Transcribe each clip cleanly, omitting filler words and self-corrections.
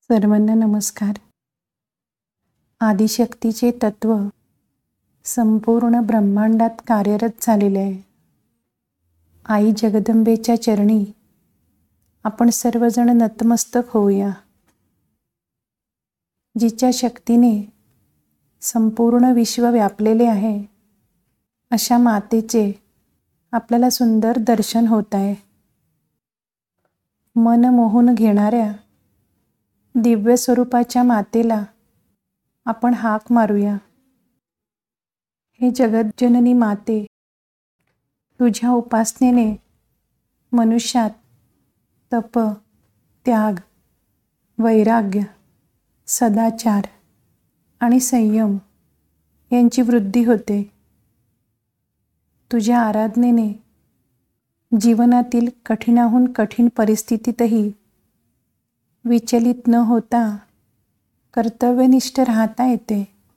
सर्वांना नमस्कार. आदिशक्तीचे तत्व संपूर्ण ब्रह्मांडात कार्यरत झालेले आहे. आई जगदंबेच्या चरणी आपण सर्वजण नतमस्तक होऊया. जिच्या शक्तीने संपूर्ण विश्व व्यापलेले आहे, अशा मातेचे आपल्याला सुंदर दर्शन होत आहे. मन मोहून घेणाऱ्या दिव्य स्वरूपाच्या मातेला आपण हाक मारूया. हे जगज्जननी माते, तुझ्या उपासनेने मनुष्यात तप, त्याग, वैराग्य, सदाचार आणि संयम यांची वृद्धी होते. तुझ्या आराधनेने जीवनातील कठीणाहून कठीण परिस्थितीतही विचलित न होता कर्तव्यनिष्ठ राहता येते.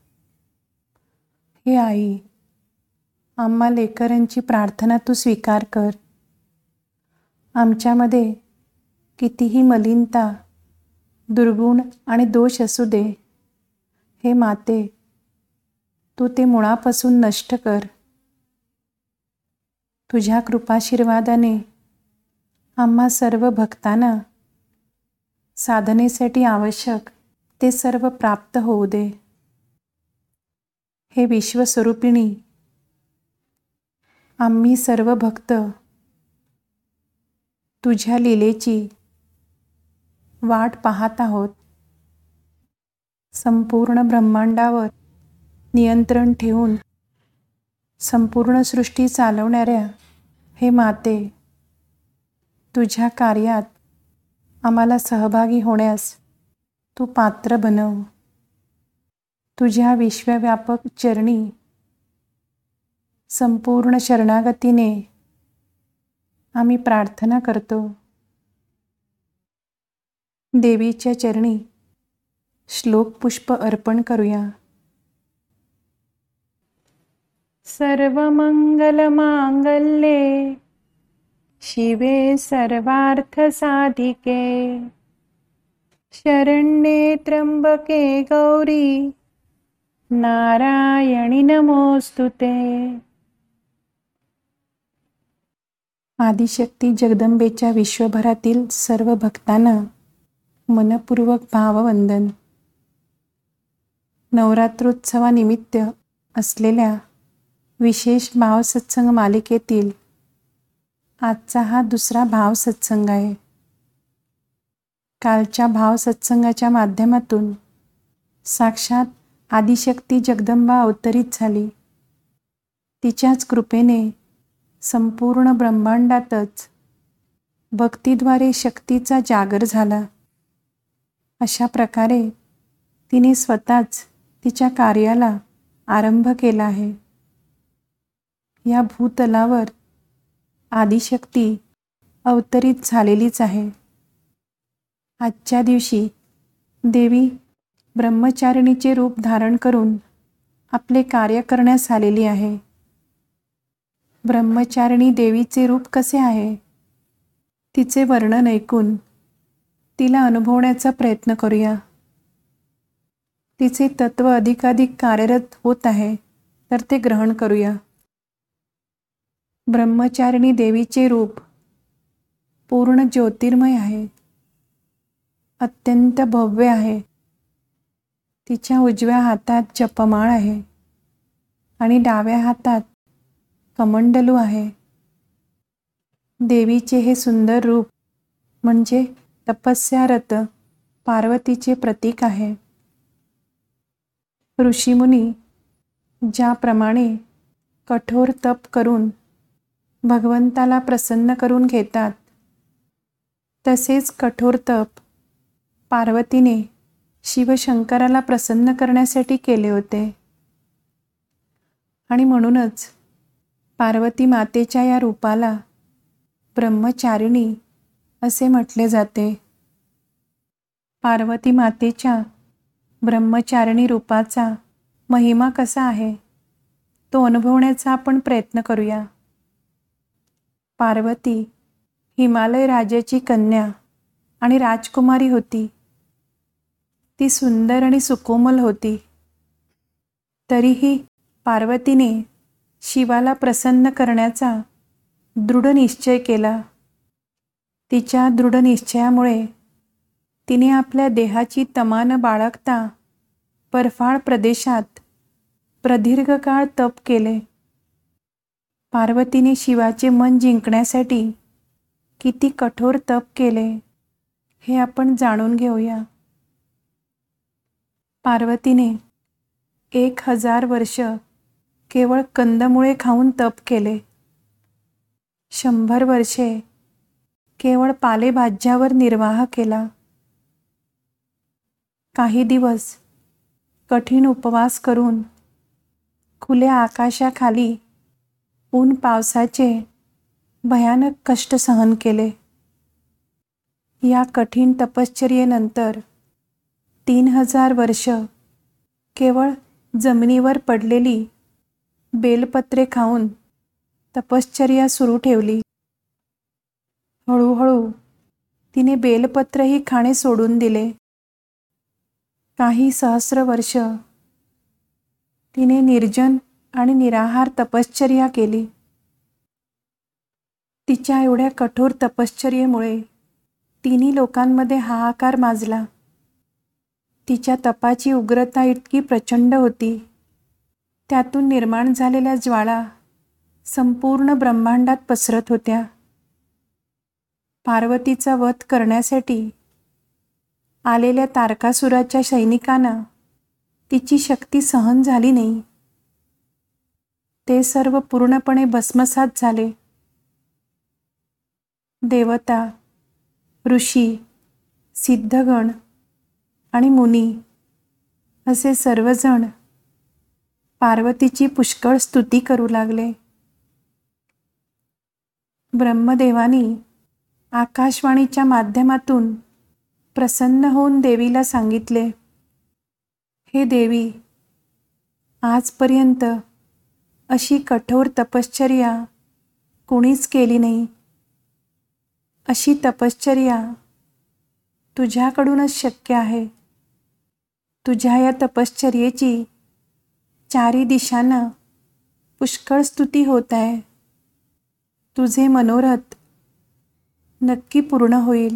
हे आई, आम्हा लेकरांची प्रार्थना तू स्वीकार कर. आमच्यामध्ये कितीही मलिनता, दुर्गुण आणि दोष असू दे, हे माते, तू ते मुळापासून नष्ट कर. तुझ्या कृपाशीर्वादाने आम्हा सर्व भक्तांना साधनेसाठी आवश्यक ते सर्व प्राप्त होऊ दे. हे विश्वस्वरूपिणी, आम्ही सर्व भक्त तुझ्या लीलेची वाट पाहत आहोत. संपूर्ण ब्रह्मांडावर नियंत्रण ठेवून संपूर्ण सृष्टी चालवणाऱ्या हे माते, तुझ्या कार्यात आम्हाला सहभागी होण्यास तू पात्र बनव. तुझ्या विश्वव्यापक चरणी संपूर्ण शरणागतीने आम्ही प्रार्थना करतो. देवीच्या चरणी श्लोक पुष्प अर्पण करूया. सर्वमंगलमांगल्ये शिवे सर्वार्थसाधिके शरण्ये त्र्यंबके गौरी नारायणी नमोस्तुते. आदिशक्ती जगदंबेच्या विश्वभरातील सर्व भक्तांना मनपूर्वक भाववंदन. नवरात्रोत्सवानिमित्त असलेल्या विशेष भावसत्संग मालिकेतील आजचा हा दुसरा भावसत्संग आहे. कालच्या भावसत्संगाच्या माध्यमातून साक्षात आदिशक्ती जगदंबा अवतरित झाली. तिच्याच कृपेने संपूर्ण ब्रह्मांडातच भक्तीद्वारे शक्तीचा जागर झाला. अशा प्रकारे तिने स्वतःच तिच्या कार्याला आरंभ केला आहे. या भूतलावर आदिशक्ती अवतरित झालेलीच आहे. आजच्या दिवशी देवी ब्रह्मचारिणीचे रूप धारण करून आपले कार्य करण्यास आलेली आहे. ब्रह्मचारिणी देवीचे रूप कसे आहे, तिचे वर्णन ऐकून तिला अनुभवण्याचा प्रयत्न करूया. तिचे तत्व अधिकाधिक कार्यरत होत आहे, तर ते ग्रहण करूया. ब्रह्मचारिणी देवीचे रूप पूर्ण ज्योतिर्मय आहे, अत्यंत भव्य आहे. तिच्या उजव्या हातात जपमाळ आहे आणि डाव्या हातात कमंडलू आहे. देवीचे हे सुंदर रूप म्हणजे तपस्यारत पार्वतीचे प्रतीक आहे. ऋषीमुनी ज्याप्रमाणे कठोर तप करून भगवंताला प्रसन्न करून घेतात, तसेच कठोर तप पार्वतीने शिवशंकराला प्रसन्न करण्यासाठी केले होते. आणि म्हणूनच पार्वती मातेच्या या रूपाला ब्रह्मचारिणी असे म्हटले जाते. पार्वती मातेच्या ब्रह्मचारिणी रूपाचा महिमा कसा आहे, तो अनुभवण्याचा आपण प्रयत्न करूया. पार्वती हिमालय राजाची कन्या आणि राजकुमारी होती. ती सुंदर आणि सुकोमल होती. तरीही पार्वतीने शिवाला प्रसन्न करण्याचा दृढ निश्चय केला. तिच्या दृढ निश्चयामुळे तिने आपल्या देहाची तमा न बाळगता बर्फाळ प्रदेशात प्रदीर्घ काळ तप केले. पार्वतीने शिवाचे मन जिंकण्यासाठी किती कठोर तप केले हे आपण जाणून घेऊया. पार्वतीने 1000 वर्ष केवळ कंदमुळे खाऊन तप केले. 100 वर्षे केवळ पालेभाज्यावर निर्वाह केला. काही दिवस कठीण उपवास करून खुल्या आकाशाखाली ऊन पावसाचे भयानक कष्ट सहन केले. या कठीण तपश्चर्येनंतर 3000 वर्ष केवळ जमिनीवर पडलेली बेलपत्रे खाऊन तपश्चर्या सुरू ठेवली. हळूहळू तिने बेलपत्रही खाणे सोडून दिले. काही सहस्र वर्ष तिने निर्जन आणि निराहार तपश्चर्या केली. तिच्या एवढ्या कठोर तपश्चर्येमुळे तिन्ही लोकांमध्ये हाहाकार माजला. तिच्या तपाची उग्रता इतकी प्रचंड होती, त्यातून निर्माण झालेल्या ज्वाळा संपूर्ण ब्रह्मांडात पसरत होत्या. पार्वतीचा वध करण्यासाठी आलेल्या तारकासुराच्या सैनिकांना तिची शक्ती सहन झाली नाही. ते सर्व पूर्णपणे भस्मसात झाले. देवता, ऋषी, सिद्धगण आणि मुनी असे सर्वजण पार्वतीची पुष्कळ स्तुती करू लागले. ब्रह्मदेवानी आकाशवाणीच्या माध्यमातून प्रसन्न होऊन देवीला सांगितले, हे देवी, आजपर्यंत अशी कठोर तपश्चर्या कोणीच केली नाही. अशी तपश्चर्या तुझ्याकडूनच शक्य आहे. तुझ्या या तपश्चर्येची चारी दिशांना पुष्कळ स्तुती होत आहे. तुझे मनोरथ नक्की पूर्ण होईल.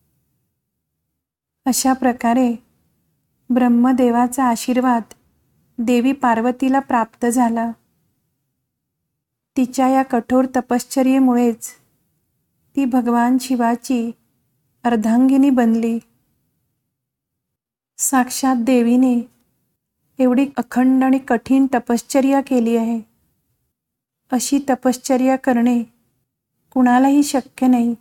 अशा प्रकारे ब्रह्मदेवाचा आशीर्वाद देवी पार्वतीला प्राप्त झाला. तिच्या या कठोर तपश्चर्येमुळेच ती भगवान शिवाची अर्धांगिनी बनली. साक्षात देवीने एवढी अखंड आणि कठीण तपश्चर्या केली आहे. अशी तपश्चर्या करणे कुणालाही शक्य नाही.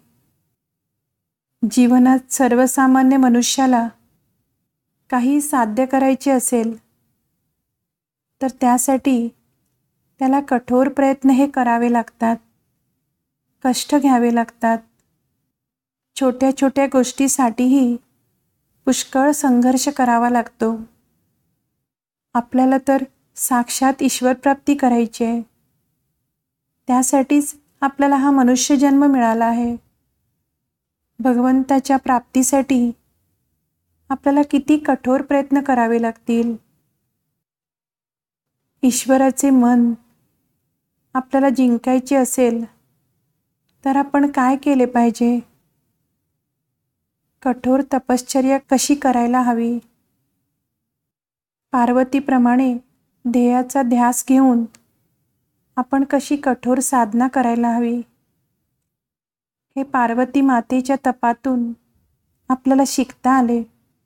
जीवनात सर्वसामान्य मनुष्याला काही साध्य करायचे असेल तर त्यासाठी त्याला कठोर प्रयत्न हे करावे लागतात, कष्ट घ्यावे लागतात. छोट्या छोट्या गोष्टीसाठीही पुष्कळ संघर्ष करावा लागतो. आपल्याला तर साक्षात ईश्वरप्राप्ती करायची आहे. त्यासाठीच आपल्याला हा मनुष्यजन्म मिळाला आहे. भगवंताच्या प्राप्तीसाठी आपल्याला किती कठोर प्रयत्न करावे लागतील. ईश्वराचे मन आपल्याला जिंकायचे असेल तर आपण काय केले पाहिजे? कठोर तपश्चर्या कशी करायला हवी? पार्वतीप्रमाणे ध्येयाचा ध्यास घेऊन आपण कशी कठोर साधना करायला हवी हे पार्वती मातेच्या तपातून आपल्याला शिकता आले.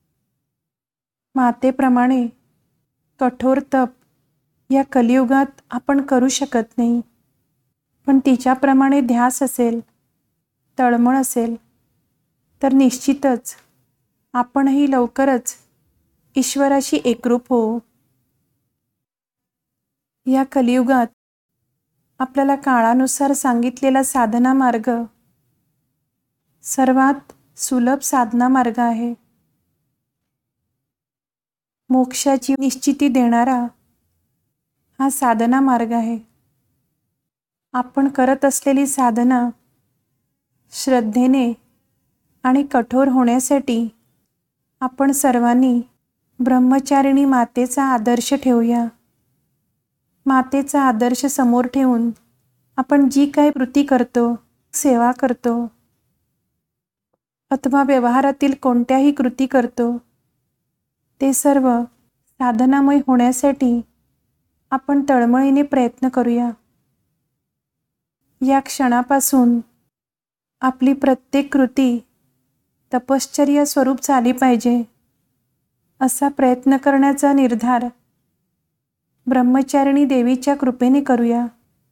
मातेप्रमाणे कठोर तप या कलियुगात आपण करू शकत नाही. पण तिच्याप्रमाणे ध्यास असेल, तळमळ असेल तर निश्चितच आपणही लवकरच ईश्वराशी एकरूप होऊ. या कलियुगात आपल्याला काळानुसार सांगितलेला साधना मार्ग सर्वात सुलभ साधना मार्ग आहे. मोक्षाची निश्चिती देणारा हा साधना मार्ग आहे. आपण करत असलेली साधना श्रद्धेने आणि कठोर होण्यासाठी आपण सर्वांनी ब्रह्मचारिणी मातेचा आदर्श ठेवूया. मातेचा आदर्श समोर ठेवून आपण जी काही कृती करतो, सेवा करतो अथवा व्यवहारातील कोणत्याही कृती करतो, ते सर्व साधनामय होण्यासाठी आपण तळमळीने प्रयत्न करूया. या क्षणापासून आपली प्रत्येक कृती तपश्चर्या स्वरूप झाली पाहिजे, असा प्रयत्न करण्याचा निर्धार ब्रह्मचारिणी देवीच्या कृपेने करूया.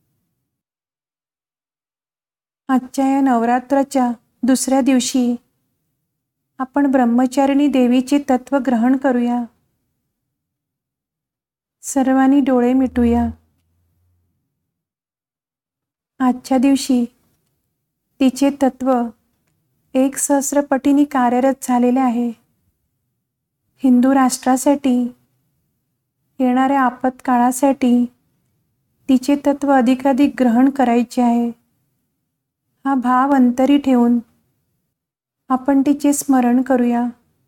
आजच्या या नवरात्राच्या दुसऱ्या दिवशी आपण ब्रह्मचारिणी देवीचे तत्व ग्रहण करूया. सर्वांनी डोळे मिटूया. आजच्या दिवशी तिचे तत्व 1,000 पटीने कार्यरत झालेले आहे. हिंदू राष्ट्रासाठी येणाऱ्या आपत्काळासाठी तिचे तत्व अधिकाधिक ग्रहण करायचे आहे. हा भाव अंतरी ठेवून आपण तिचे स्मरण करूया.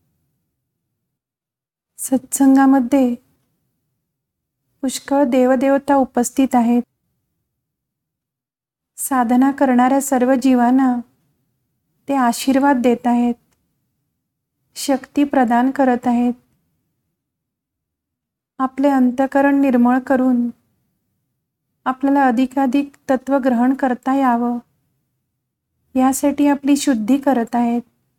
सत्संगामध्ये पुष्कळ देवदेवता उपस्थित आहेत. साधना करणाऱ्या सर्व जीवांना ते आशीर्वाद देत आहेत, शक्ती प्रदान करत आहेत. आपले अंतःकरण निर्मळ करून आपल्याला अधिकाधिक तत्व ग्रहण करता यावं, यासाठी आपली शुद्धी करत आहेत.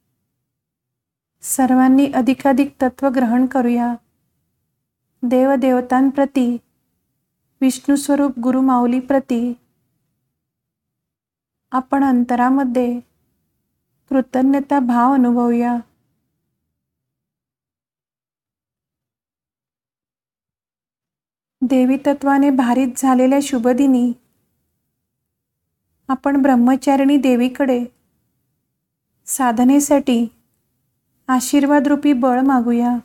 सर्वांनी अधिकाधिक तत्व ग्रहण करूया. देवदेवतांप्रती, विष्णुस्वरूप गुरुमाऊलीप्रती आपण अंतरामध्ये कृतज्ञता भाव अनुभवूया. देवी तत्वाने भारित झालेल्या शुभदिनी आपण ब्रह्मचारिणी देवीकडे साधनेसाठी आशीर्वादरूपी बळ मागूया.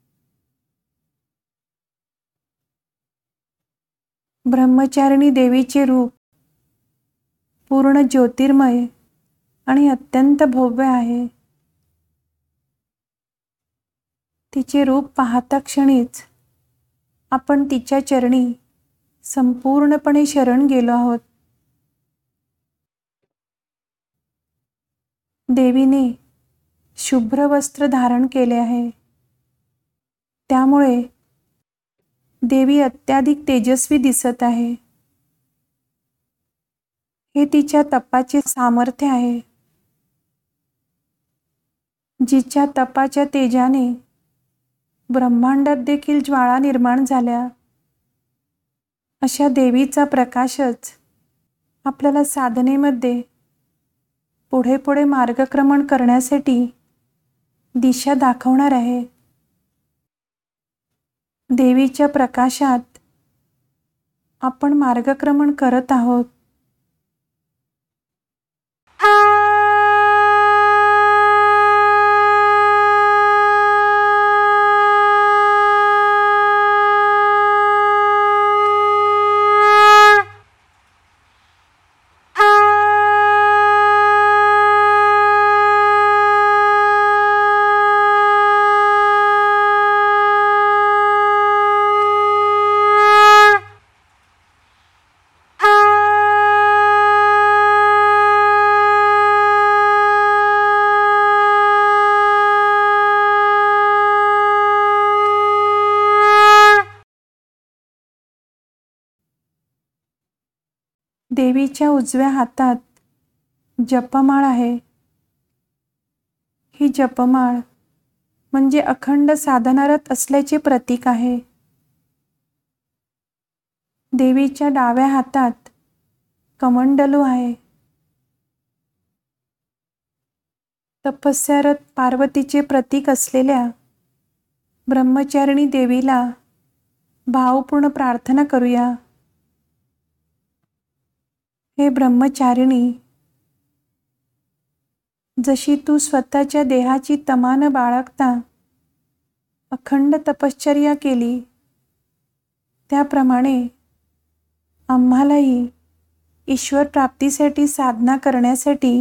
ब्रह्मचारिणी देवीचे रूप पूर्ण ज्योतिर्मय आणि अत्यंत भव्य आहे. तिचे रूप पाहता क्षणीच आपण तिच्या चरणी संपूर्णपणे शरण गेलो आहोत. देवीने शुभ्र वस्त्र धारण केले आहे, त्यामुळे देवी अत्याधिक तेजस्वी दिसत आहे. हे तिच्या तपाचे सामर्थ्य आहे. जिच्या तपाच्या तेजाने ब्रह्मांडात देखील ज्वाळा निर्माण झाल्या, अशा देवीचा प्रकाशच आपल्याला साधनेमध्ये पुढे पुढे मार्गक्रमण करण्यासाठी दिशा दाखवणार आहे. देवीच्या प्रकाशात आपण मार्गक्रमण करत आहोत. देवीच्या उजव्या हातात जपमाळ आहे. ही जपमाळ म्हणजे अखंड साधनारत असल्याचे प्रतीक आहे. देवीच्या डाव्या हातात कमंडलू आहे. तपस्यारत पार्वतीचे प्रतीक असलेल्या ब्रह्मचारिणी देवीला भावपूर्ण प्रार्थना करूया. हे ब्रह्मचारिणी, जशी तू स्वतःच्या देहाची तमा न बाळगता अखंड तपश्चर्या केली, त्याप्रमाणे आम्हालाही ईश्वर प्राप्तीसाठी साधना करण्यासाठी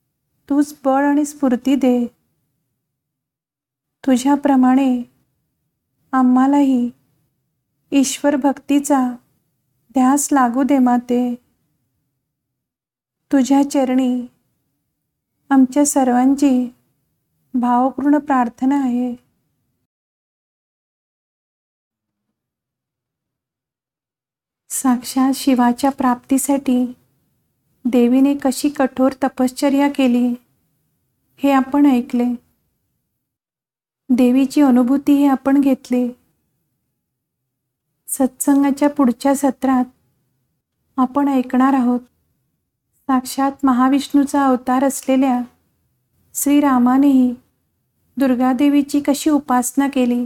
तूच बळ आणि स्फूर्ती दे. तुझ्याप्रमाणे आम्हालाही ईश्वर भक्तीचा ध्यास लागू दे माते. तुझ्या चरणी आमच्या सर्वांची भावपूर्ण प्रार्थना आहे. साक्षात शिवाच्या प्राप्तीसाठी देवीने कशी कठोर तपश्चर्या केली हे आपण ऐकले. देवीची अनुभूती हे आपण घेतली. सत्संगाच्या पुढच्या सत्रात आपण ऐकणार आहोत साक्षात महाविष्णूचा अवतार असलेल्या श्रीरामानेही दुर्गादेवीची कशी उपासना केली.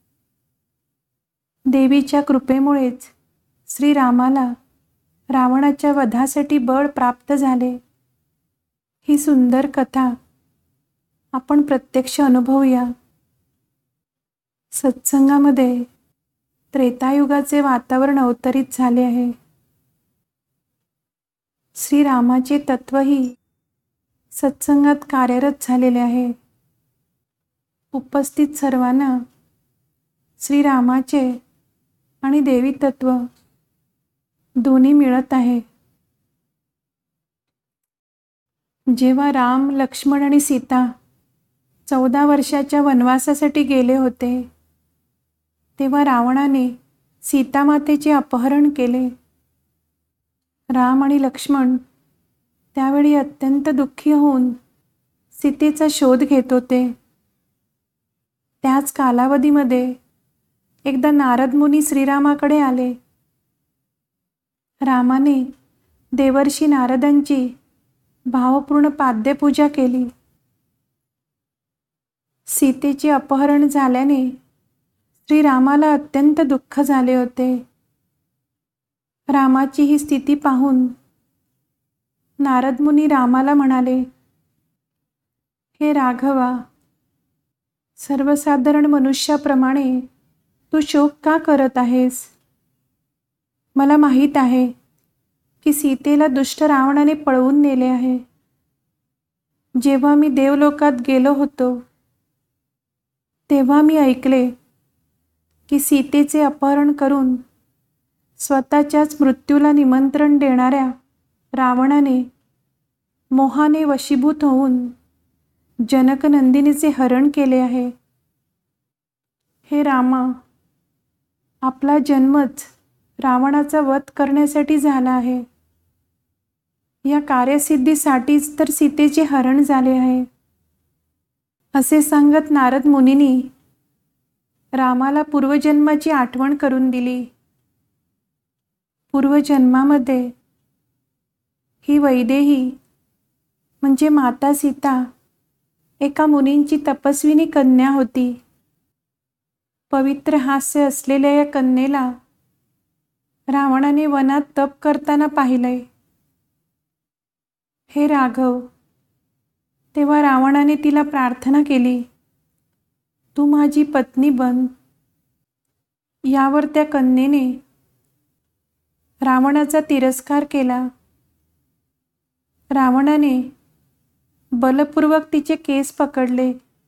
देवीच्या कृपेमुळेच श्रीरामाला रावणाच्या वधासाठी बळ प्राप्त झाले. ही सुंदर कथा आपण प्रत्यक्ष अनुभवूया. सत्संगामध्ये त्रेतायुगाचे वातावरण अवतरित झाले आहे. श्रीरामाचे तत्वही सत्संगात कार्यरत झालेले आहे. उपस्थित सर्वांना श्रीरामाचे आणि देवी तत्व दोन्ही मिळत आहे. जेव्हा राम, लक्ष्मण आणि सीता 14 वर्षाच्या वनवासासाठी गेले होते, तेव्हा रावणाने सीतामातेचे अपहरण केले. राम आणि लक्ष्मण त्यावेळी अत्यंत दुःखी होऊन सीतेचा शोध घेत होते. त्याच कालावधीमध्ये एकदा नारद मुनी श्रीरामाकडे आले. रामाने देवर्षी नारदांची भावपूर्ण पाद्यपूजा केली. सीतेचे अपहरण झाल्याने श्रीरामाला अत्यंत दुःख झाले होते. रामाची ही स्थिती पाहून नारद मुनी रामाला म्हणाले, हे राघवा, सर्वसाधारण मनुष्याप्रमाणे तू शोक का करत आहेस? मला माहीत आहे की सीतेला दुष्ट रावणाने पळवून नेले आहे. जेव्हा मी देवलोकात गेलो होतो तेव्हा मी ऐकले की सीतेचे अपहरण करून स्वतःच्याच मृत्यूला निमंत्रण देणाऱ्या रावणाने मोहाने वशीभूत होऊन जनकनंदिनीचे हरण केले आहे. हे रामा, आपला जन्मच रावणाचा वध करण्यासाठी झाला आहे. या कार्यसिद्धीसाठीच तर सीतेचे हरण झाले आहे. असे सांगत नारद मुनींनी रामाला पूर्वजन्माची आठवण करून दिली. पूर्वजन्मामध्ये ही वैदेही म्हणजे माता सीता एका मुनींची तपस्विनी कन्या होती. पवित्र हास्य असलेल्या या कन्येला रावणाने वनात तप करताना पाहिलंय. हे राघव, तेव्हा रावणाने तिला प्रार्थना केली, तू माझी पत्नी बन. यावर त्या कन्येने रावणाचा तिरस्कार केला. रावणाने बलपूर्वक तिचे केस पकडले.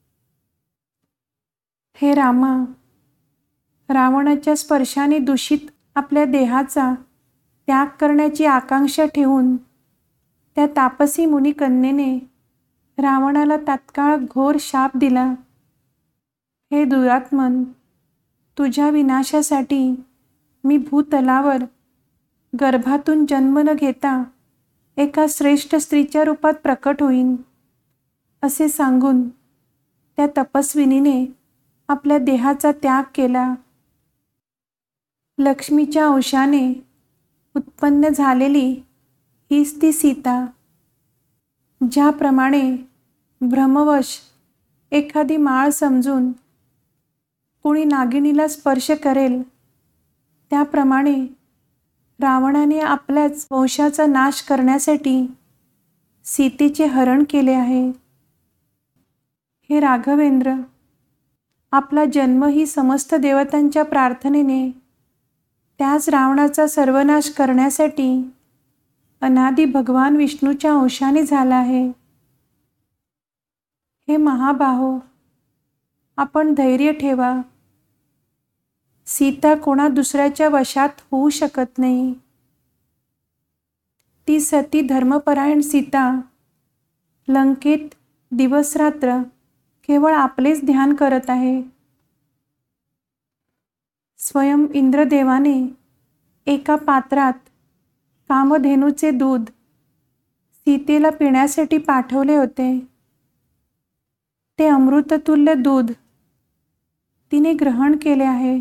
हे रामा, रावणाच्या स्पर्शाने दूषित आपल्या देहाचा त्याग करण्याची आकांक्षा ठेवून त्या तापसी मुनी कन्येने रावणाला तात्काळ घोर शाप दिला. हे दुरात्मन, तुझ्या विनाशासाठी मी भूतलावर गर्भातून जन्म न घेता एका श्रेष्ठ स्त्रीच्या रूपात प्रकट होईन, असे सांगून त्या तपस्विनीने आपल्या देहाचा त्याग केला. लक्ष्मीच्या अंशाने उत्पन्न झालेली हीच ती सीता. ज्याप्रमाणे भ्रमवश एखादी माळ समजून कोणी नागिनीला स्पर्श करेल, त्याप्रमाणे रावणाने आपल्याच वंशाचा नाश करण्यासाठी सीतेचे हरण केले आहे. हे राघवेंद्र, आपला जन्म ही समस्त देवतांच्या प्रार्थनेने त्याच रावणाचा सर्वनाश करण्यासाठी अनादी भगवान विष्णूच्या अंशाने झाला आहे. हे महाबाहो, आपण धैर्य ठेवा. सीता कोणा दुसऱ्याच्या वशात होऊ शकत नाही. ती सती धर्मपरायण सीता लंकेत दिवसरात्र केवळ आपलेच ध्यान करत आहे. स्वयं इंद्रदेवाने एका पात्रात कामधेनूचे दूध सीतेला पिण्यासाठी पाठवले होते. ते अमृततुल्य दूध तिने ग्रहण केले आहे.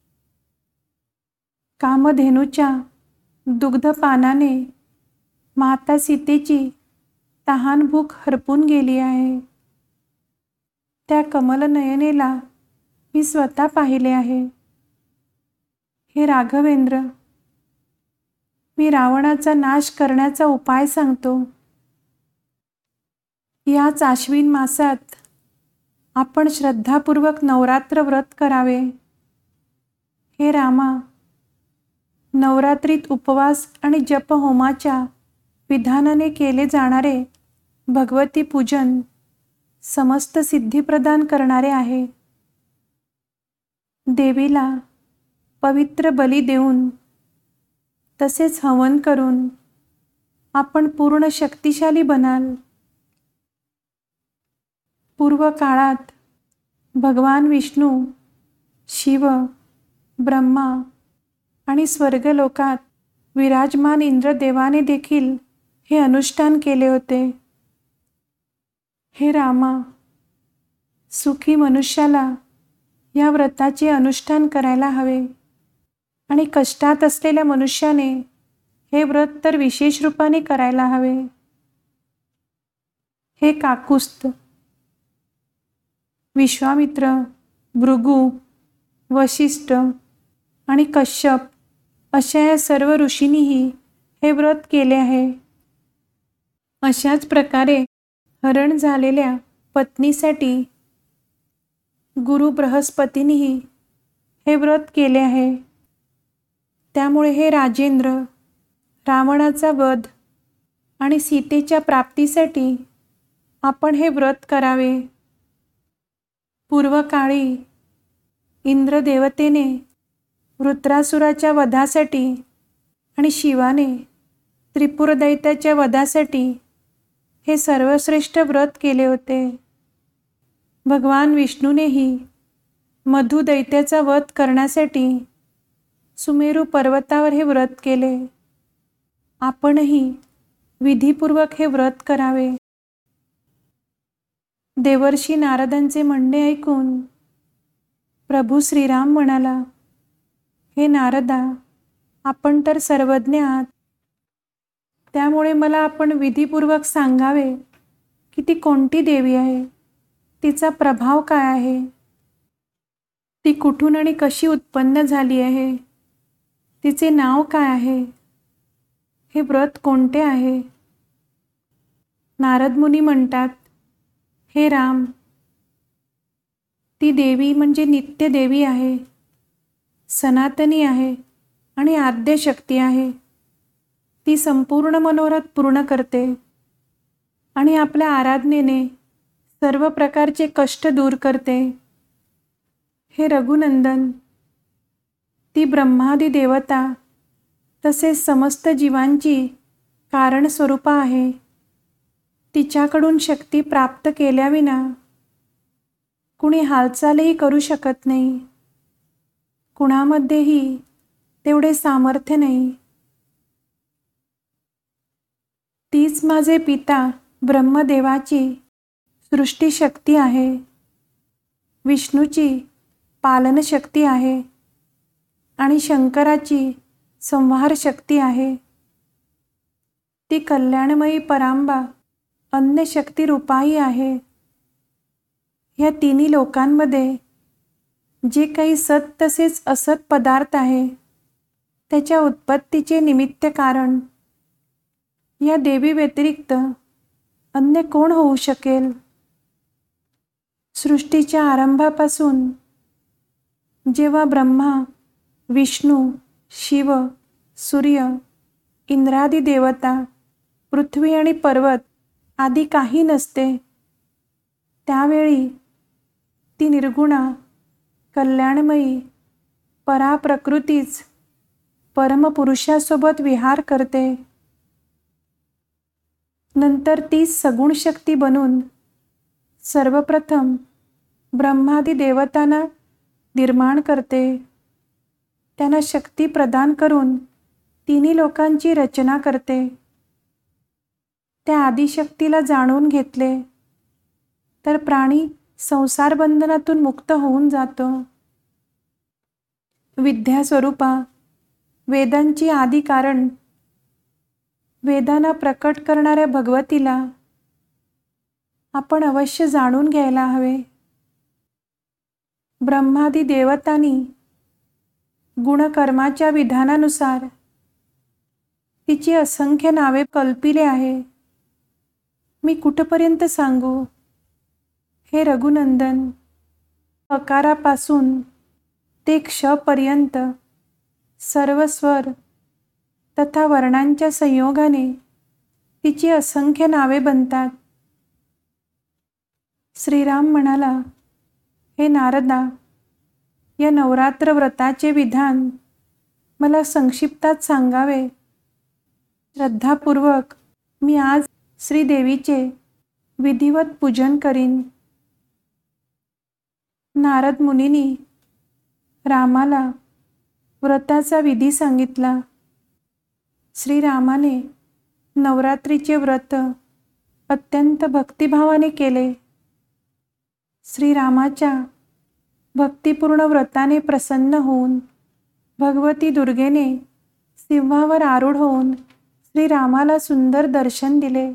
कामधेनूच्या दुग्धपानाने माता सीतेची तहान भूक हरपून गेली आहे. त्या कमलनयनेला मी स्वतः पाहिले आहे. हे राघवेंद्र, मी रावणाचा नाश करण्याचा उपाय सांगतो. याच आश्विन मासात आपण श्रद्धापूर्वक नवरात्र व्रत करावे. हे रामा, नवरात्रीत उपवास आणि जप होमाच्या विधानाने केले जाणारे भगवती पूजन समस्त सिद्धी प्रदान करणारे आहे. देवीला पवित्र बली देऊन तसेच हवन करून आपण पूर्ण शक्तिशाली बनाल. पूर्व काळात भगवान विष्णू, शिव, ब्रह्मा आणि स्वर्गलोकात विराजमान इंद्रदेवाने देखील हे अनुष्ठान केले होते. हे रामा, सुखी मनुष्याला या व्रताचे अनुष्ठान करायला हवे आणि कष्टात असलेल्या मनुष्याने हे व्रत तर विशेष रूपाने करायला हवे. हे काकुस्थ, विश्वामित्र, भृगु, वशिष्ठ आणि कश्यप अशा या सर्व ऋषींनीही हे व्रत केले आहे. अशाच प्रकारे हरण झालेल्या पत्नीसाठी गुरु बृहस्पतींनीही हे व्रत केले आहे. त्यामुळे हे राजेंद्र, रावणाचा वध आणि सीतेच्या प्राप्तीसाठी आपण हे व्रत करावे. पूर्वकाळी इंद्रदेवतेने वृत्रासुराच्या वधासाठी आणि शिवाने त्रिपुरदैत्याच्या वधासाठी हे सर्वश्रेष्ठ व्रत केले होते. भगवान विष्णूनेही मधु दैत्याचा वध करण्यासाठी सुमेरू पर्वतावर हे व्रत केले. आपणही विधीपूर्वक हे व्रत करावे. देवर्षी नारदांचे म्हणणे ऐकून प्रभू श्रीराम म्हणाला, हे नारदा, आपण तर सर्वज्ञ आहात. त्यामुळे मला आपण विधीपूर्वक सांगावे की ती कोणती देवी आहे, तिचा प्रभाव काय आहे, ती कुठून आणि कशी उत्पन्न झाली आहे, तिचे नाव काय आहे, हे व्रत कोणते आहे. नारद मुनी म्हणतात, हे राम, ती देवी म्हणजे नित्य देवी आहे, सनातनी आहे आणि आद्य शक्ती आहे. ती संपूर्ण मनोरथ पूर्ण करते आणि आपल्या आराधनेने सर्व प्रकारचे कष्ट दूर करते. हे रघुनंदन, ती ब्रह्मादी देवता तसेच समस्त जीवांची कारण स्वरूपा आहे. तिच्याकडून शक्ती प्राप्त केल्याविना कुणी हालचालही करू शकत नाही. कुणामध्येही तेवढे सामर्थ्य नाही. तीच माझे पिता ब्रह्मदेवाची सृष्टी शक्ती आहे, विष्णूची पालन शक्ती आहे आणि शंकराची संहार शक्ती आहे. ती कल्याणमयी परांबा अन्य शक्ती रूपाही आहे. या तिन्ही लोकांमध्ये जे काही सत तसेच असत पदार्थ आहे, त्याच्या उत्पत्तीचे निमित्त कारण या देवी व्यतिरिक्त अन्य कोण होऊ शकेल. सृष्टीच्या आरंभापासून जेव्हा ब्रह्मा, विष्णू, शिव, सूर्य, इंद्रादी देवता, पृथ्वी आणि पर्वत आदी काही नसते, त्यावेळी ती निर्गुणा, कल्याणमयी पराप्रकृतीच परमपुरुषासोबत विहार करते. नंतर ती सगुण शक्ती बनून सर्वप्रथम ब्रह्मादी देवतांना निर्माण करते. त्यांना शक्ती प्रदान करून तिन्ही लोकांची रचना करते. त्या आदिशक्तीला जाणून घेतले तर प्राणी संसार बंधनातून मुक्त होऊन जातो. विद्यास्वरूपा वेदांची आदी कारण वेदांना प्रकट करणाऱ्या भगवतीला आपण अवश्य जाणून घ्यायला हवे. ब्रह्मादी देवतांनी गुणकर्माच्या विधानानुसार तिची असंख्य नावे कल्पिले आहे. मी कुठपर्यंत सांगू? हे रघुनंदन, अकारापासून ते क्षपर्यंत सर्व स्वर तथा वर्णांच्या संयोगाने तिची असंख्य नावे बनतात. श्रीराम म्हणाला, हे नारदा, या नवरात्र व्रताचे विधान मला संक्षिप्तात सांगावे. श्रद्धापूर्वक मी आज श्रीदेवीचे विधिवत पूजन करीन. नारद मुनींनी रामाला व्रताचा विधी सांगितला. श्रीरामाने नवरात्रीचे व्रत अत्यंत भक्तिभावाने केले. श्रीरामाच्या भक्तिपूर्ण व्रताने प्रसन्न होऊन भगवती दुर्गेने सिंहावर आरूढ होऊन श्रीरामाला सुंदर दर्शन दिले.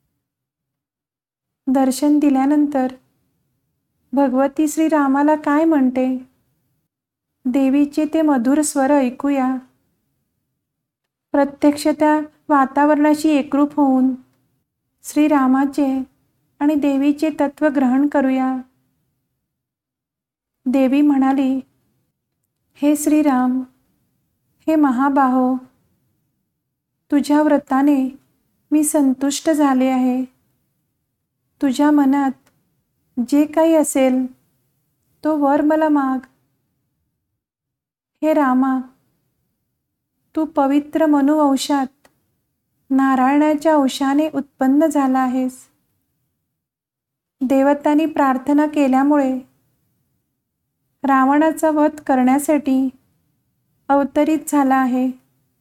दर्शन दिल्यानंतर भगवती श्रीरामाला काय म्हणते, देवीचे ते मधुर स्वर ऐकूया. प्रत्यक्ष त्या वातावरणाशी एकरूप होऊन श्रीरामाचे आणि देवीचे तत्व ग्रहण करूया. देवी म्हणाली, हे श्रीराम, हे महाबाहो, तुझ्या व्रताने मी संतुष्ट झाले आहे. तुझ्या मनात जे काही असेल तो वर मला माग. हे रामा, तू पवित्र मनुवंशात नारायणाच्या अंशाने उत्पन्न झाला आहेस. देवतांनी प्रार्थना केल्यामुळे रावणाचा वध करण्यासाठी अवतरित झाला आहे.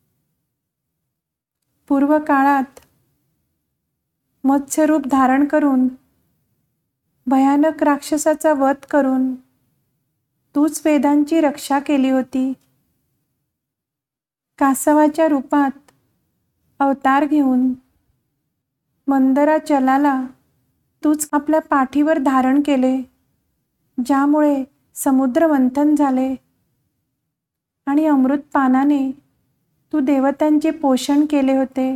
पूर्व काळात मत्स्यरूप धारण करून भयानक राक्षसाचा वध करून तूच वेदांची रक्षा केली होती. कासवाच्या रूपात अवतार घेऊन मंदराचलाला तूच आपल्या पाठीवर धारण केले, ज्यामुळे समुद्र मंथन झाले आणि अमृतपानाने तू देवतांचे पोषण केले होते.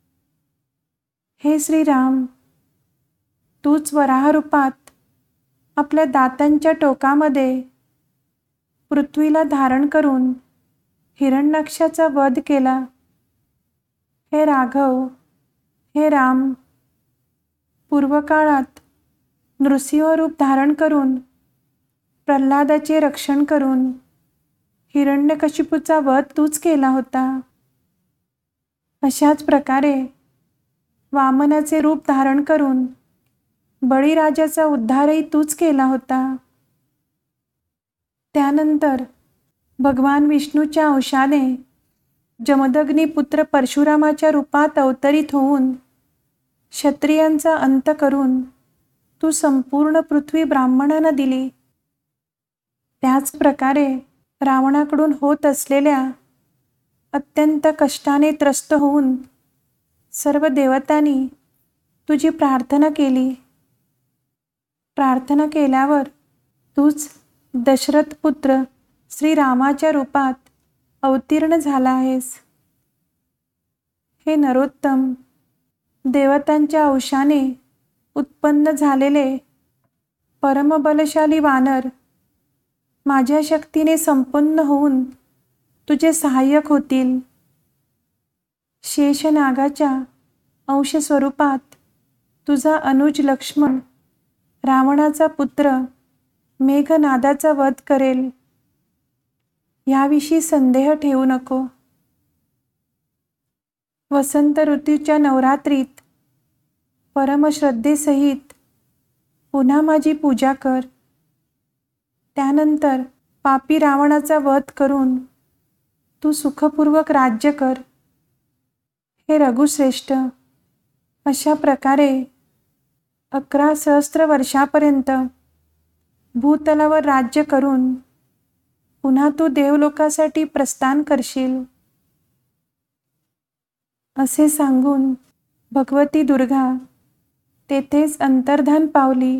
हे श्रीराम, तूच वराह रूपात आपल्या दातांच्या टोकामध्ये पृथ्वीला धारण करून हिरण्याक्षाचा वध केला. हे राघव, हे राम, पूर्वकाळात नृसिंह रूप धारण करून प्रल्हादाचे रक्षण करून हिरण्यकशिपूचा वध तूच केला होता. अशाच प्रकारे वामनाचे रूप धारण करून बळीराजाचा उद्धारही तूच केला होता. त्यानंतर भगवान विष्णूच्या अंशाने जमदग्नी पुत्र परशुरामाच्या रूपात अवतरित होऊन क्षत्रियांचा अंत करून तू संपूर्ण पृथ्वी ब्राह्मणांना दिली. त्याच प्रकारे रावणाकडून होत असलेल्या अत्यंत कष्टाने त्रस्त होऊन सर्व देवतांनी तुझी प्रार्थना केली. प्रार्थना केल्यावर तूच दशरथ पुत्र श्रीरामाच्या रूपात अवतीर्ण झाला आहेस. हे नरोत्तम, देवतांच्या अंशाने उत्पन्न झालेले परमबलशाली वानर माझ्या शक्तीने संपन्न होऊन तुझे सहाय्यक होतील. शेषनागाच्या अंशस्वरूपात तुझा अनुज लक्ष्मण रावणाचा पुत्र मेघनादाचा वध करेल. याविषयी संदेह ठेवू नको. वसंत ऋतूच्या नवरात्रीत परमश्रद्धेसहित पुन्हा माझी पूजा कर. त्यानंतर पापी रावणाचा वध करून तू सुखपूर्वक राज्य कर. हे रघुश्रेष्ठ, अशा प्रकारे 11 सहस्त्र वर्षापर्यंत भूतलावर राज्य करून पुन्हा तू देवलोकासाठी प्रस्थान करशील. असे सांगून भगवती दुर्गा तेथेच अंतर्धान पावली.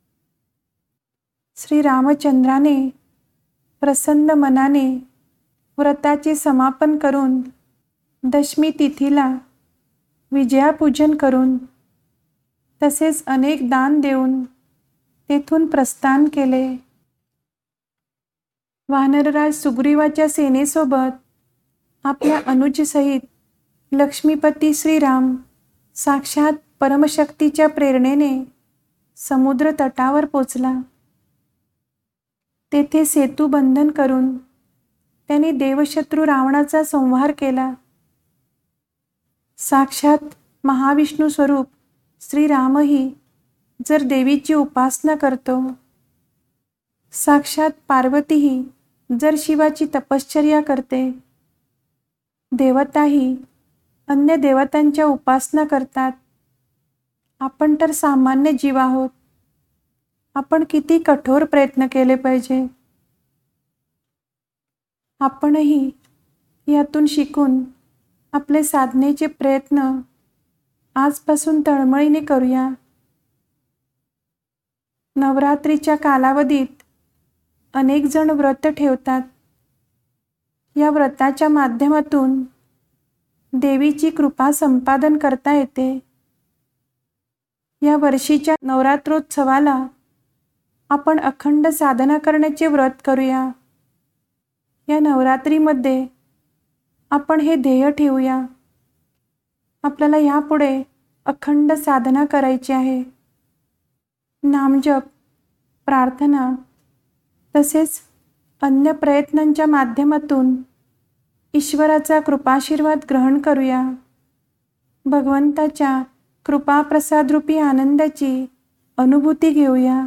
श्रीरामचंद्राने प्रसन्न मनाने व्रताचे समापन करून दशमी तिथीला विजयापूजन करून तसेच अनेक दान देऊन तेथून प्रस्थान केले. वानरराज सुग्रीवाच्या सेनेसोबत आपल्या अनुजसहित लक्ष्मीपती श्रीराम साक्षात परमशक्तीच्या प्रेरणेने समुद्र तटावर पोचला. तेथे सेतू बंधन करून त्यांनी देवशत्रू रावणाचा संहार केला. साक्षात महाविष्णू स्वरूप श्रीरामही जर देवीची उपासना करतो, साक्षात पार्वतीही जर शिवाची तपश्चर्या करते, देवताही अन्य देवतांच्या उपासना करतात, आपण तर सामान्य जीव आहोत. आपण किती कठोर प्रयत्न केले पाहिजे. आपणही यातून शिकून आपले साधनेचे प्रयत्न आजपासून तळमळीने करूया. नवरात्रीच्या कालावधीत अनेक जण व्रत ठेवतात. या व्रताच्या माध्यमातून देवीची कृपा संपादन करता येते. या वर्षीच्या नवरात्रोत्सवाला आपण अखंड साधना करण्याचे व्रत करूया. या नवरात्रीमध्ये आपण हे ध्येय ठेवूया, आपल्याला यापुढे अखंड साधना करायची आहे. नामजप, प्रार्थना तसेच अन्य प्रयत्नांच्या माध्यमातून ईश्वराचा कृपाशीर्वाद ग्रहण करूया. भगवंताच्या कृपाप्रसादरूपी आनंदाची अनुभूती घेऊया.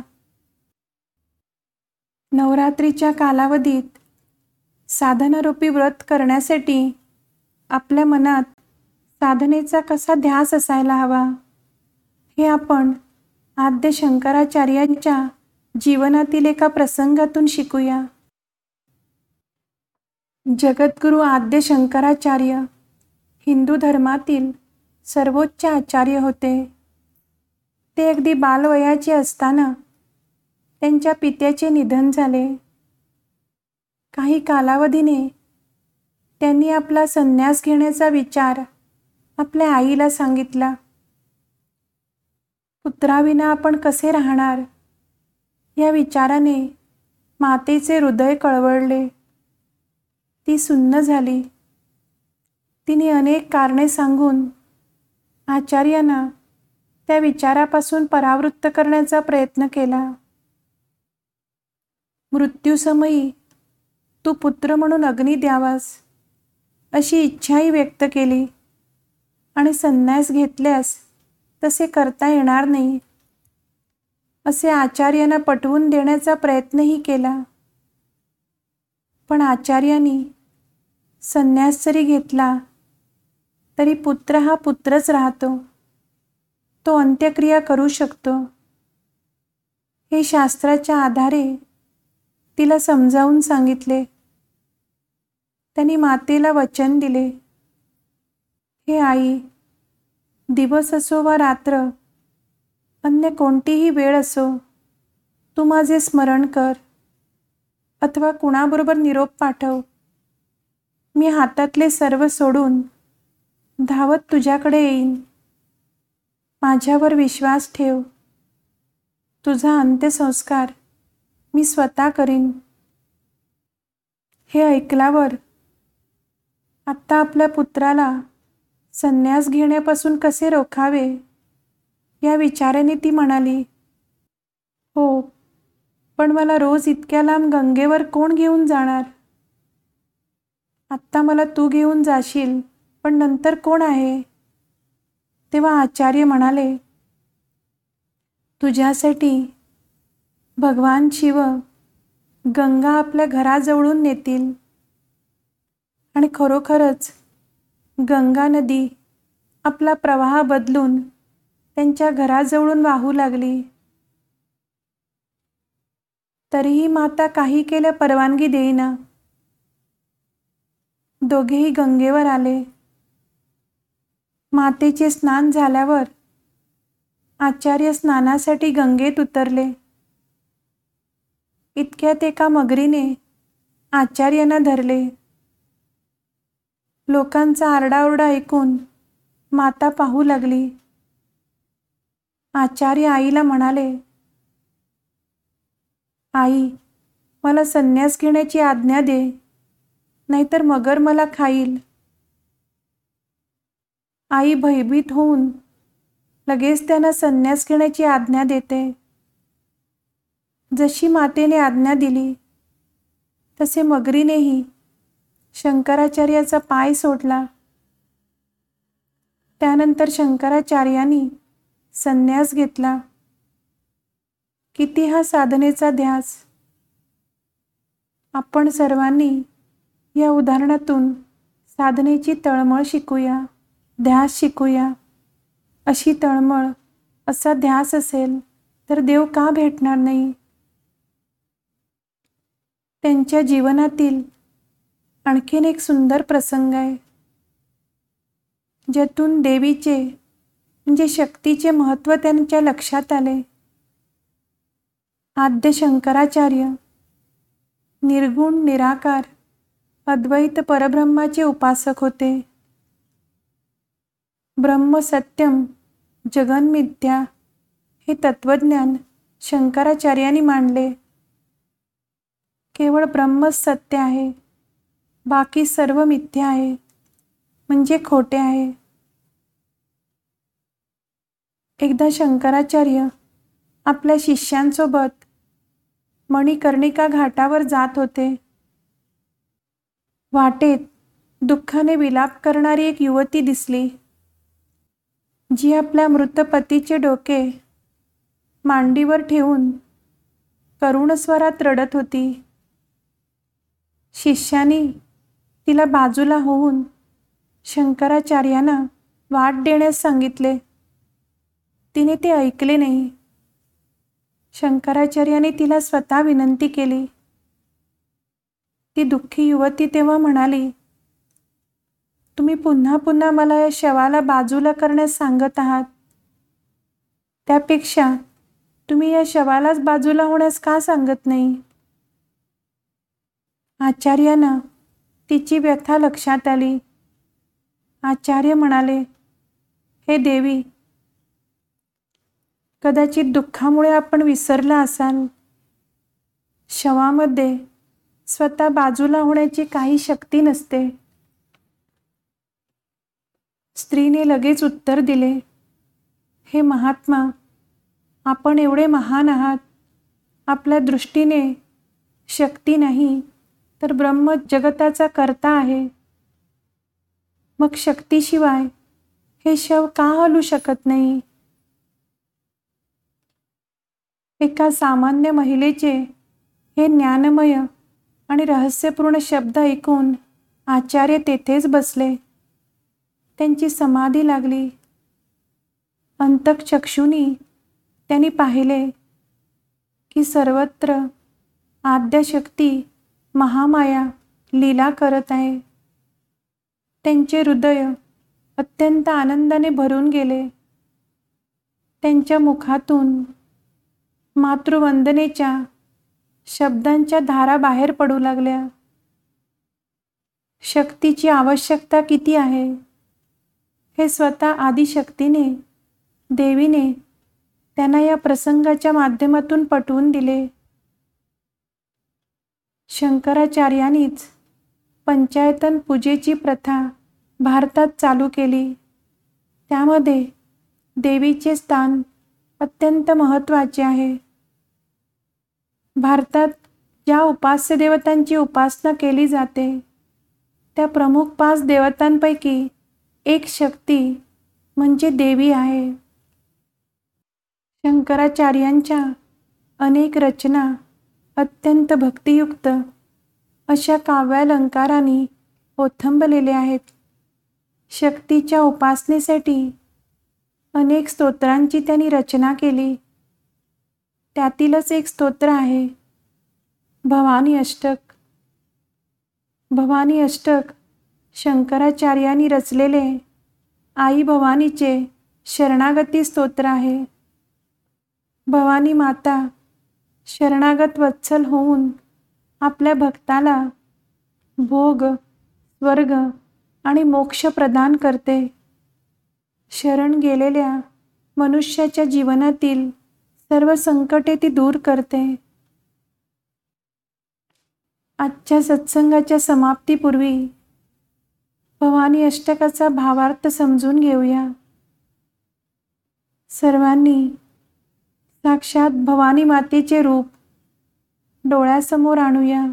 नवरात्रीच्या कालावधीत साधनारूपी व्रत करण्यासाठी आपल्या मनात साधनेचा कसा ध्यास असायला हवा, हे आपण आद्य शंकराचार्यांच्या जीवनातील एका प्रसंगातून शिकूया. जगद्गुरू आद्य शंकराचार्य हिंदू धर्मातील सर्वोच्च आचार्य होते. ते अगदी बालवयाचे असताना त्यांच्या पित्याचे निधन झाले. काही कालावधीने त्यांनी आपला संन्यास घेण्याचा विचार आपल्या आईला सांगितला. पुत्राविना आपण कसे राहणार, या विचाराने मातेचे हृदय कळवळले. ती सुन्न झाली. तिने अनेक कारणे सांगून आचार्यांना त्या विचारापासून परावृत्त करण्याचा प्रयत्न केला. मृत्यूसमयी तू पुत्र म्हणून अग्नी द्यावास अशी इच्छाही व्यक्त केली आणि संन्यास घेतल्यास तसे करता येणार नाही असे आचार्यांना पटवून देण्याचा प्रयत्नही केला. पण आचार्यांनी संन्यास जरी घेतला तरी पुत्र हा पुत्रच राहतो, तो अंत्यक्रिया करू शकतो, हे शास्त्राच्या आधारे तिला समजावून सांगितले. त्यांनी मातेला वचन दिले, हे आई, दिवस असो वा रात्र, अन्य कोणतीही वेळ असो, तू माझे स्मरण कर अथवा कुणाबरोबर निरोप पाठव. मी हातातले सर्व सोडून धावत तुझ्याकडे येईन. माझ्यावर विश्वास ठेव. तुझा अंत्यसंस्कार मी स्वतः करीन. हे ऐकल्यावर आत्ता आपल्या पुत्राला संन्यास घेण्यापासून कसे रोखावे या विचाराने ती म्हणाली, हो, पण मला रोज इतक्या लांब गंगेवर कोण घेऊन जाणार? आत्ता मला तू घेऊन जाशील, पण नंतर कोण आहे? तेव्हा आचार्य म्हणाले, तुझ्यासाठी भगवान शिव गंगा आपल्या घराजवळून नेतील. आणि खरोखरच गंगा नदी आपला प्रवाह बदलून त्यांच्या घराजवळून वाहू लागली. तरीही माता काही केल्या परवानगी देईना. दोघेही गंगेवर आले. मातेचे स्नान झाल्यावर आचार्य स्नानासाठी गंगेत उतरले. इतक्यात एका मगरीने आचार्यांना धरले. लोकांचा आरडाओरडा ऐकून माता पाहू लागली. आचार्य आईला म्हणाले, आई, मला संन्यास घेण्याची आज्ञा दे, नाहीतर मगर मला खाईल. आई भयभीत होऊन लगेच त्यांना संन्यास घेण्याची आज्ञा देते. जशी मातेने आज्ञा दिली तसे मगरीनेही शंकराचार्याचा पाय सोडला. त्यानंतर शंकराचार्यांनी संन्यास घेतला. किती हा साधनेचा ध्यास! आपण सर्वांनी या उदाहरणातून साधनेची तळमळ शिकूया, ध्यास शिकूया. अशी तळमळ, असा ध्यास असेल तर देव का भेटणार नाही? त्यांच्या जीवनातील आणखीन एक सुंदर प्रसंग आहे, ज्यातून देवीचे म्हणजे शक्तीचे महत्त्व त्यांच्या लक्षात आले. आद्य शंकराचार्य निर्गुण निराकार अद्वैत परब्रह्माचे उपासक होते. ब्रह्म सत्यम जगन मिथ्या हे तत्वज्ञान शंकराचार्यांनी मांडले. केवळ ब्रह्मच सत्य आहे, बाकी सर्व मिथ्या आहे, म्हणजे खोटे आहे. एकदा शंकराचार्य आपल्या शिष्यांसोबत मणिकर्णिका घाटावर जात होते. वाटेत दुःखाने विलाप करणारी एक युवती दिसली, जी आपल्या मृत पतीचे डोके मांडीवर ठेवून करुण स्वरात रडत होती. शिष्यानी तिला बाजूला होऊन शंकराचार्यांना वाट देण्यास सांगितले. तिने ते ऐकले नाही. शंकराचार्यांनी तिला स्वतः विनंती केली. ती दुःखी युवती तेव्हा म्हणाली, तुम्ही पुन्हा पुन्हा मला या शवाला बाजूला करण्यास सांगत आहात, त्यापेक्षा तुम्ही या शवालाच बाजूला होण्यास का सांगत नाही? आचार्यांना तिची व्यथा लक्षात आली. आचार्य म्हणाले, हे देवी, कदाचित दुःखामुळे आपण विसरला असाल. शवामध्ये स्वतः बाजूला होण्याची काही शक्ती नसते. स्त्रीने लगेच उत्तर दिले, हे महात्मा, आपण एवढे महान आहात. आपल्या दृष्टीने शक्ती नाही, तर ब्रह्म जगताचा कर्ता आहे. मग शक्तीशिवाय हे शव का हलू शकत नाही? एका सामान्य महिलेचे हे ज्ञानमय आणि रहस्यपूर्ण शब्द ऐकून आचार्य तेथेच बसले. त्यांची समाधी लागली. अंतःचक्षुनी त्यांनी पाहिले की सर्वत्र आद्यशक्ती महामाया लीला करत आहे. त्यांचे हृदय अत्यंत आनंदाने भरून गेले. त्यांच्या मुखातून मातृवंदनेच्या शब्दांच्या धारा बाहेर पडू लागल्या. शक्तीची आवश्यकता किती आहे हे स्वतः आदिशक्तीने, देवीने त्यांना या प्रसंगाच्या माध्यमातून पटवून दिले. शंकराचार्यांनीच पंचायतन पूजेची प्रथा भारतात चालू केली. त्यामध्ये देवीचे स्थान अत्यंत महत्त्वाचे आहे. भारतात ज्या उपास्य देवतांची उपासना केली जाते त्या प्रमुख 5 देवतांपैकी एक शक्ती म्हणजे देवी आहे. शंकराचार्यांच्या अनेक रचना अत्यंत भक्तियुक्त अशा काव्यालंकारांनी ओथंबलेल्या आहेत. शक्तीच्या उपासनेसाठी अनेक स्तोत्रांची त्यांनी रचना केली. त्यातीलच एक स्तोत्र आहे भवानी अष्टक. भवानी अष्टक शंकराचार्यांनी रचलेले आई भवानीचे शरणागती स्तोत्र आहे. भवानी माता शरणागत वत्सल होऊन आपल्या भक्ताला भोग, स्वर्ग आणि मोक्ष प्रदान करते. शरण गेलेल्या मनुष्याच्या जीवनातील सर्व संकटे ती दूर करते. आजच्या सत्संगाच्या समाप्तीपूर्वी भवानी अष्टकाचा भावार्थ समजून घेऊया. सर्वांनी साक्षात भवानी मातेचे रूप डोळ्यासमोर आणूया.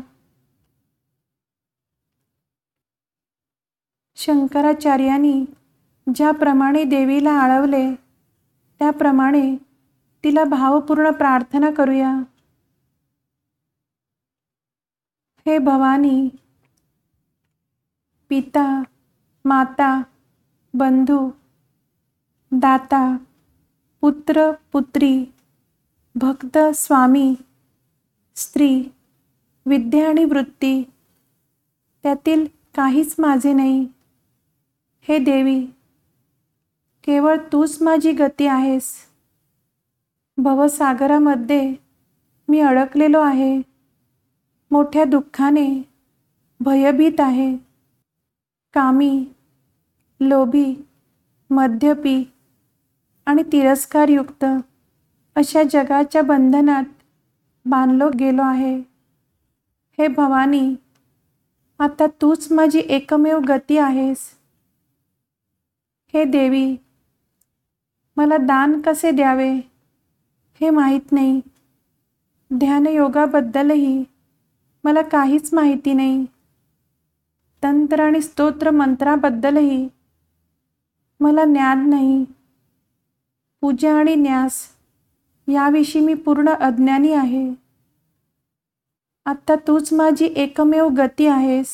शंकराचार्यांनी ज्याप्रमाणे देवीला आळवले त्याप्रमाणे तिला भावपूर्ण प्रार्थना करूया. हे भवानी, पिता, माता, बंधू, दाता, पुत्र, पुत्री, भक्त, स्वामी, स्त्री, विद्या आणि वृत्ती, त्यातील काहीच माझे नाही. हे देवी, केवळ तूच माझी गती आहेस. भवसागरामध्ये मी अडकलेलो आहे. मोठ्या दुःखाने भयभीत आहे. कामी, लोभी, मद्यपी आणि तिरस्कारयुक्त अशा जगाच्या बंधनात बांधलो गेलो आहे. हे भवानी, आता तूच माझी एकमेव गती आहेस. हे देवी, मला दान कसे द्यावे हे माहीत नाही. ध्यानयोगाबद्दलही मला काहीच माहिती नाही. तंत्र आणि स्तोत्र मंत्राबद्दलही मला ज्ञान नाही. पूजा आणि न्यास याविषयी मी पूर्ण अज्ञानी आहे. आता तूच माझी एकमेव गती आहेस.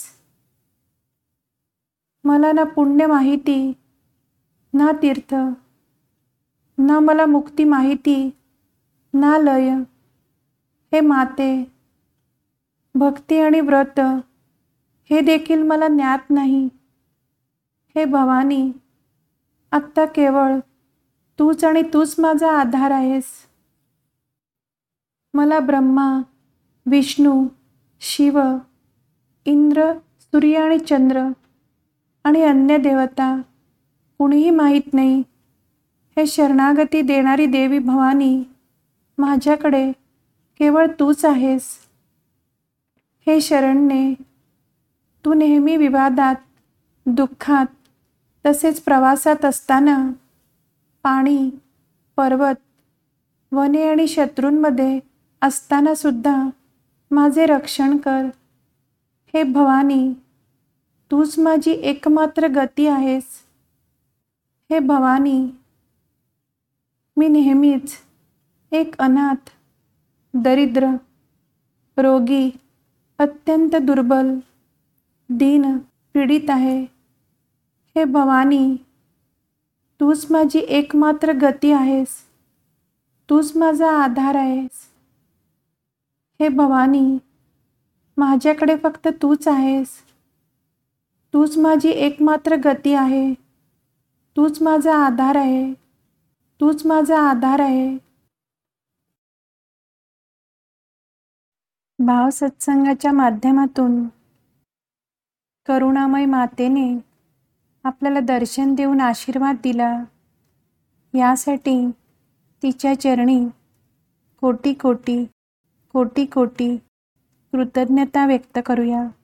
मला ना पुण्य माहिती, ना तीर्थ, ना मला मुक्ती माहिती, ना लय. हे माते, भक्ती आणि व्रत हे देखील मला ज्ञात नाही. हे भवानी, आत्ता केवळ तूच आणि तूच माझा आधार आहेस. मला ब्रह्मा, विष्णू, शिव, इंद्र, सूर्य आणि चंद्र आणि अन्य देवता कुणीही माहीत नाही. हे शरणागती देणारी देवी भवानी, माझ्याकडे केवळ तूच आहेस. हे शरण्ये, तू नेहमी विवादात, दुःखात तसेच प्रवासात असताना पाणी, पर्वत, वने आणि शत्रूंमध्ये असताना सुद्धा माझे रक्षण कर. हे भवानी, तूच माझी एकमात्र गती आहेस. हे भवानी, मी नेहमीच एक अनाथ, दरिद्र, रोगी, अत्यंत दुर्बल, दीन, पीडित आहे. हे भवानी, तूच माझी एकमात्र गती आहेस. तूच माझा आधार आहेस. हे भवानी, माझ्याकडे फक्त तूच आहेस. तूच माझी एकमात्र गती आहे. तूच माझा आधार आहे. तूच माझा आधार आहे. भाव सत्संगाच्या माध्यमातून करुणामय मातेने आपल्याला दर्शन देऊन आशीर्वाद दिला, यासाठी तिच्या चरणी कोटी कोटी कोटी कोटी कृतज्ञता व्यक्त करूया.